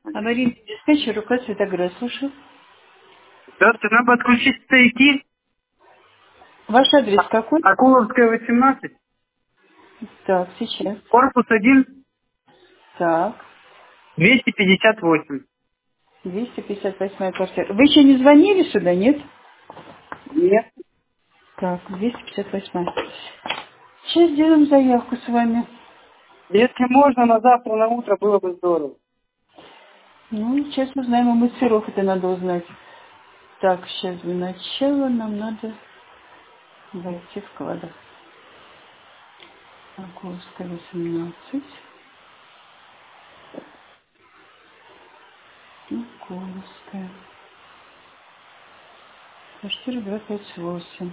Аварийный диспетчер, УК Светоград, слушаю. Здравствуйте, надо отключить стояки. Ваш адрес какой? Акуловская, 18. Так, сейчас. Корпус 1, Так, 258. 258 квартира. Вы еще не звонили сюда, нет? Нет. Так, 258. Сейчас сделаем заявку с вами. Если можно, на завтра на утро было бы здорово. Ну, сейчас узнаем, у мастеров это надо узнать. Так, сейчас для начала нам надо войти в квадр. Акуловская, 18. Акуловская. Квартира 258.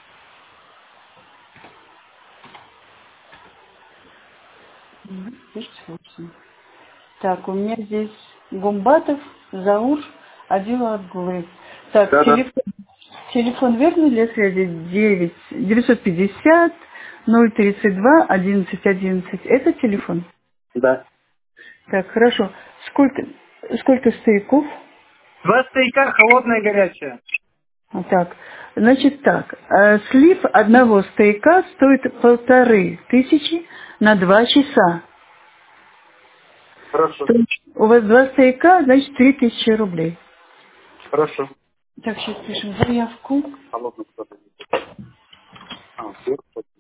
258. Так, у меня здесь Гумбатов, Заур, Адила Отгулы. Так, Да-да. телефон верный для связи 950 032 11 11. Это телефон? Да. Так, хорошо. Сколько стояков? 2 стояка, холодная и горячая. Так, значит так, слив одного стояка стоит 1500 на 2 часа. Хорошо. То есть у вас 2 стояка, значит 3000 рублей. Хорошо. Так, сейчас пишем заявку. Холодный кто-то. Все.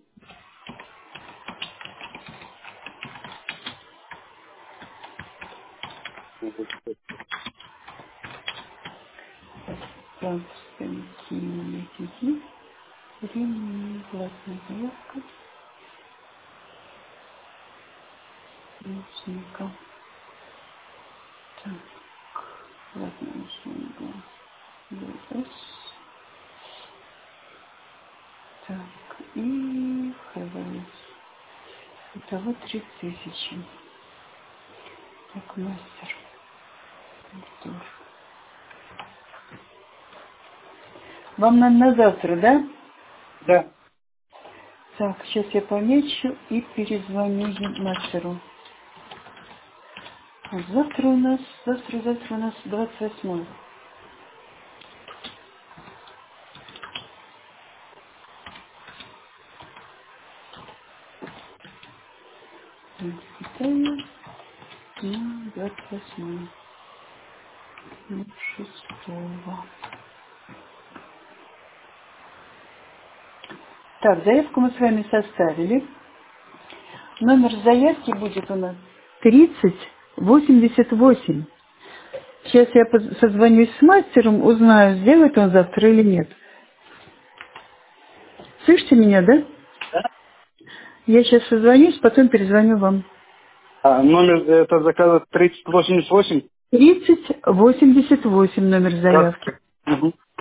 Так, станки, временная платная заявка. Лучника. Так, платная услуга. ВС. Так, и ХВС. Итого 3000. Так, мастер. Артур. Вам надо на завтра, да? Да. Так, сейчас я помечу и перезвоню мастеру. Завтра у нас 28. Питание на 28. 6. Так, заявку мы с вами составили. Номер заявки будет у нас 3088. Сейчас я созвонюсь с мастером, узнаю, сделает он завтра или нет. Слышите меня, да? Да? Я сейчас созвонюсь, потом перезвоню вам. Номер это заказа 3088. 3088 номер заявки. Угу.